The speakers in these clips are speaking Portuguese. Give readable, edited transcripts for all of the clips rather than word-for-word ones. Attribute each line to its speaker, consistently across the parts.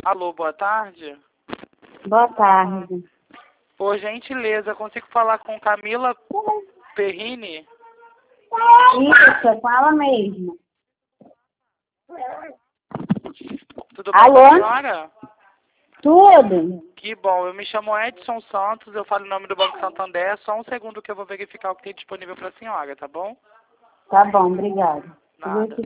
Speaker 1: Alô, boa tarde.
Speaker 2: Boa tarde.
Speaker 1: Por gentileza, consigo falar com Camila Perrini?
Speaker 2: Isso, fala mesmo.
Speaker 1: Tudo bem
Speaker 2: Alô?
Speaker 1: com a senhora?
Speaker 2: Tudo?
Speaker 1: Que bom, eu me chamo Edson Santos, eu falo em nome do Banco Santander. Só um segundo que eu vou verificar o que tem disponível para a senhora, tá bom?
Speaker 2: Tá bom, obrigada.
Speaker 1: Nada.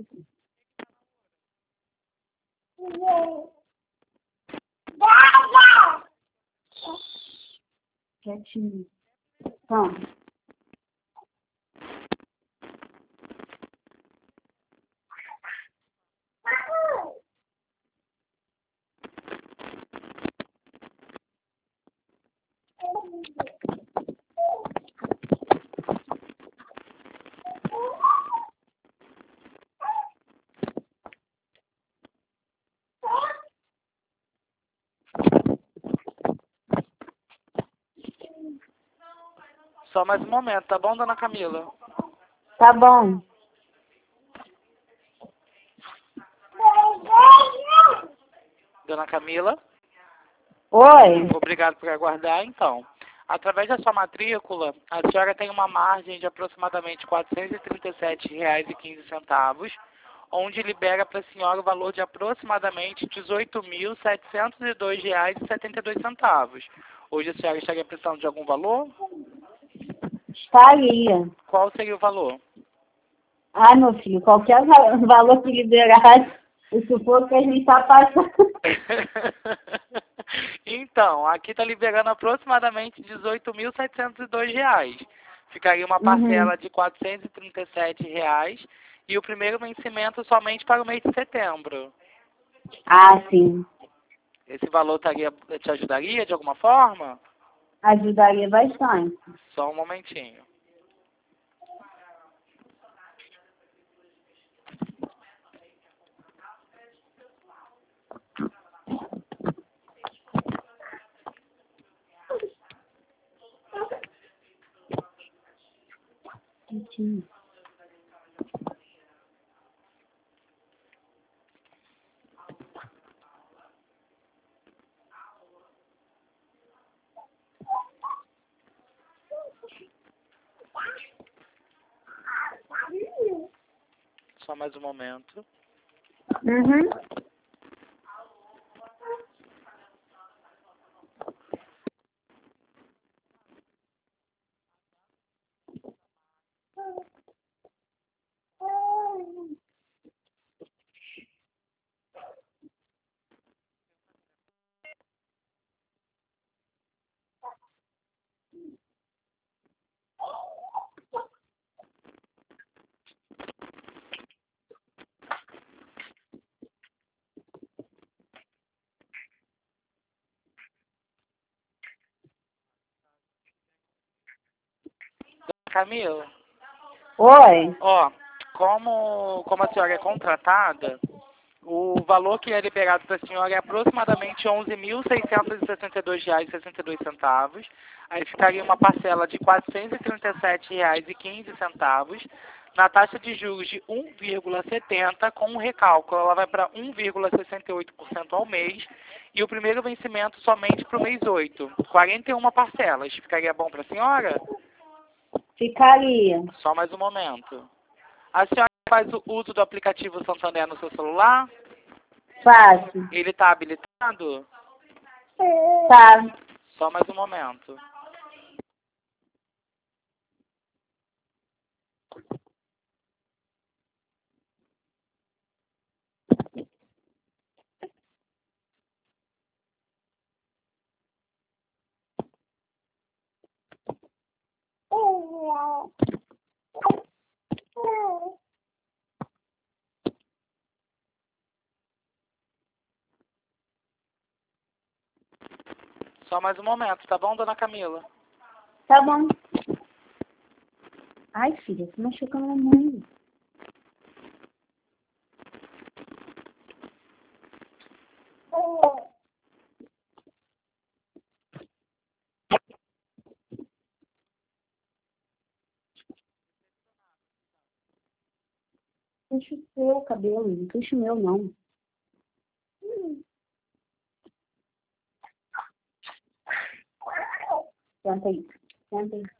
Speaker 2: Quietinho. Então,
Speaker 1: Só mais um momento, tá bom, dona Camila?
Speaker 2: tá bom.
Speaker 1: Dona Camila?
Speaker 2: Oi?
Speaker 1: Obrigado por aguardar. Então, através da sua matrícula, a senhora tem uma margem de aproximadamente R$ 437,15, onde libera para a senhora o valor de aproximadamente R$ 18.702,72. Hoje a senhora estaria precisando de algum valor?
Speaker 2: Estaria.
Speaker 1: Qual seria o valor?
Speaker 2: Ai, meu filho, qualquer valor que liberar, o sufoco que a gente tá passando.
Speaker 1: Então, aqui está liberando aproximadamente R$ 18.702. Ficaria uma parcela de R$ 437 e o primeiro vencimento somente para o mês de setembro.
Speaker 2: Ah, sim.
Speaker 1: Esse valor te ajudaria de alguma forma?
Speaker 2: Ajudaria bastante.
Speaker 1: Só um momentinho.
Speaker 2: Quietinho.
Speaker 1: Só mais um momento.
Speaker 2: Uhum.
Speaker 1: Camila?
Speaker 2: Oi?
Speaker 1: Ó, como a senhora é contratada, o valor que é liberado para a senhora é aproximadamente R$ 11.662,62. Aí ficaria uma parcela de R$ 437,15, na taxa de juros de 1,70, com um recálculo. Ela vai para 1,68% ao mês e o primeiro vencimento somente para o mês 8. 41 parcelas. Ficaria bom para a senhora?
Speaker 2: Ficaria.
Speaker 1: Só mais um momento. A senhora faz o uso do aplicativo Santander no seu celular?
Speaker 2: Fácil.
Speaker 1: Ele está habilitado?
Speaker 2: Tá.
Speaker 1: Só mais um momento. Só mais um momento, tá bom, dona Camila?
Speaker 2: Tá bom. Ai, filha, você machucou a mamãe. Puxa o seu cabelo, não puxa o meu, não. Senta aí. Senta aí.